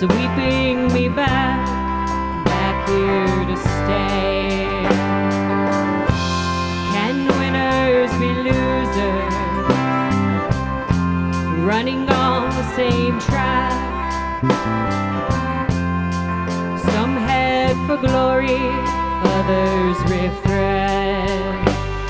sweeping me back here to stay. Can winners be losers, running on the same track? Some head for glory, others refresh.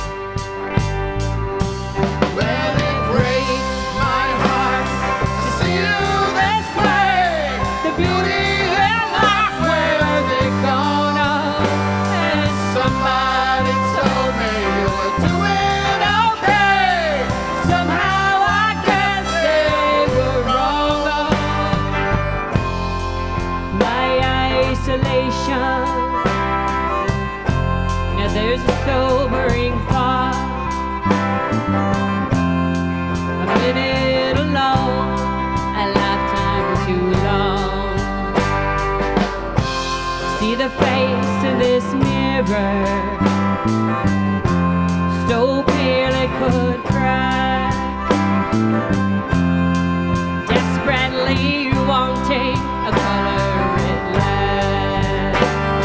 Well, it breaks my heart to see you this way. The beauty in life, where's it gone? And somebody told me you were doing okay. Somehow I guess they were wrong. My isolation, now there's a sobering thought. A minute alone, a lifetime too long. See the face in this mirror, so pale it could crack. Desperately wanting a color it lacks.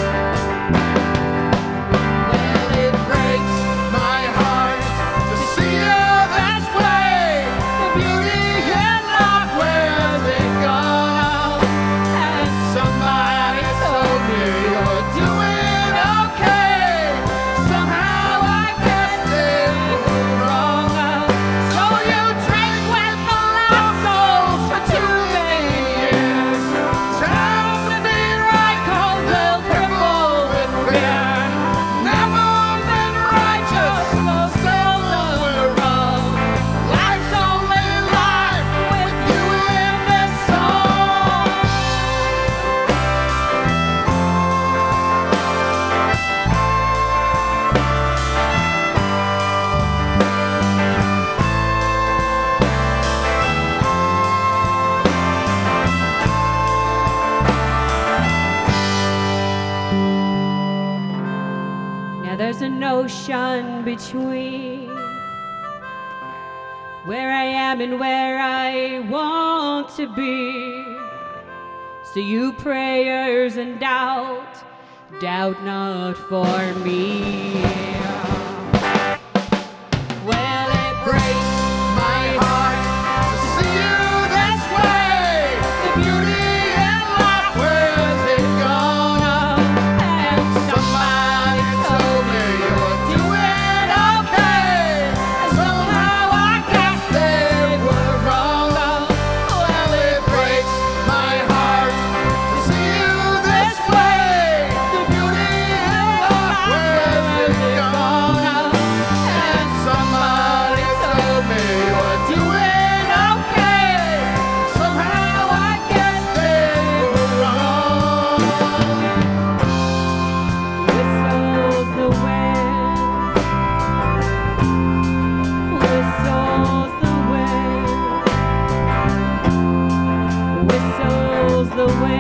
Well, it breaks my heart to see you this way. The beauty in life, where's it gone? And somebody told me you were doing okay. Somehow I guess they were wrong. So you drank with the lost souls for 2 million years. Tell me be right, 'cause they'll tremble with fear. Never been righteous, so we're wrong. Life's only life with you in this song. Now there's an ocean between where I am and where I want to be. So you prayers and doubt not for me. Well, it breaks my heart to see you this way. The beauty in life, where's it gone? And somebody told me you were doing okay. Somehow I guess they were wrong. Well, it breaks my heart to see you this way. The beauty in life, where's it gone? And somebody told me you were doing okay. Somehow I guess they were wrong. Whistles the wind, whistles the wind, whistles the wind.